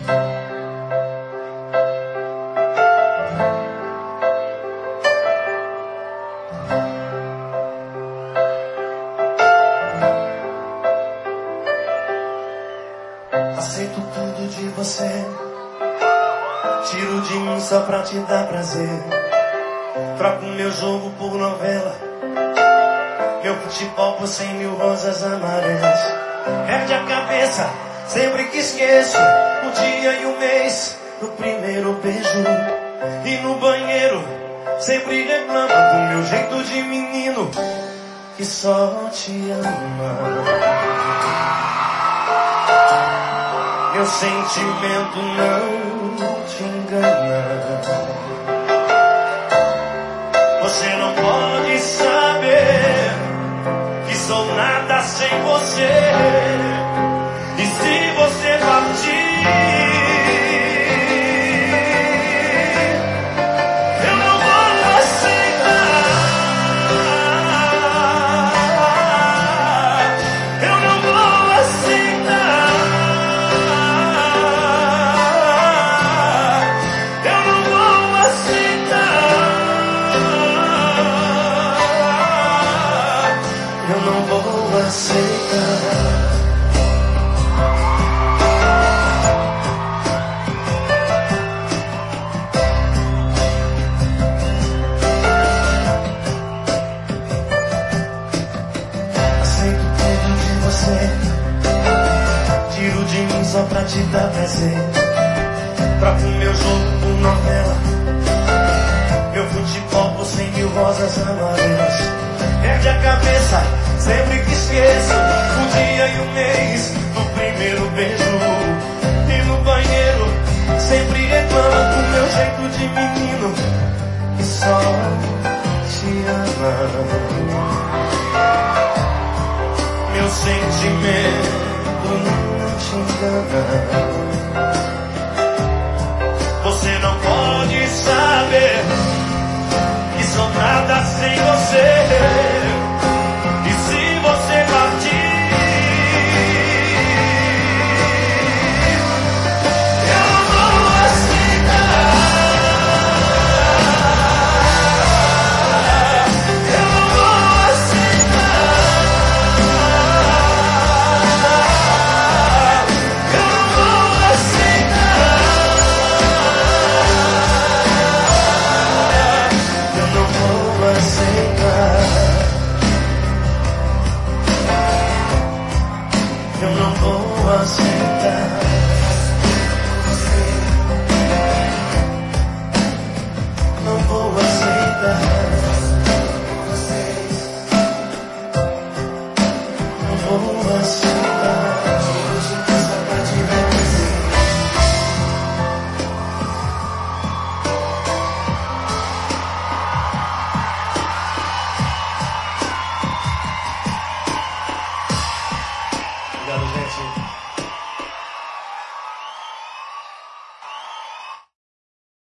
Aceito tudo de você, tiro de mim só pra te dar prazer. Troco meu jogo por novela, meu futebol por 100 mil rosas amarelas. Perde a cabeça sempre que esqueço o dia e o mês do primeiro beijo. E no banheiro sempre reclamo do meu jeito de menino que só te ama. Meu sentimento não te engana. Você não pode saber que sou nada sem você. E se você partir, eu não vou aceitar. Eu não vou aceitar. Eu não vou aceitar. Eu não vou aceitar. Aceito tudo de você, tiro de mim só pra te dar prazer. Troco meu jogo por novela, meu futebol por 100 mil rosas amarelas. Perde a cabeça sempre que esqueço o dia e o mês do primeiro beijo. E no banheiro sempre reclama do meu jeito de menino que só te ama. Meu sentimento não te engana.